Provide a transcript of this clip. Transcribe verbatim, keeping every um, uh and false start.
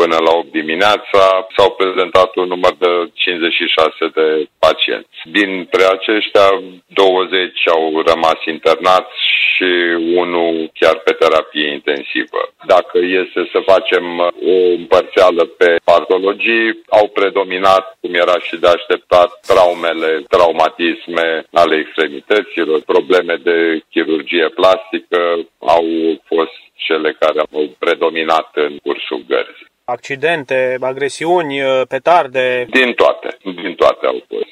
până la opt dimineața s-au prezentat un număr de cincizeci și șase de pacienți. Dintre aceștia, douăzeci au rămas internați și unul chiar pe terapie intensivă. Dacă este să facem o împărțeală pe patologii, au predominat, cum era și de așteptat, traumele, traumatisme ale extremităților, probleme de chirurgie plastică au fost cele care au predominat în cursul gărzii. Accidente, agresiuni, petarde? Din toate, din toate au fost.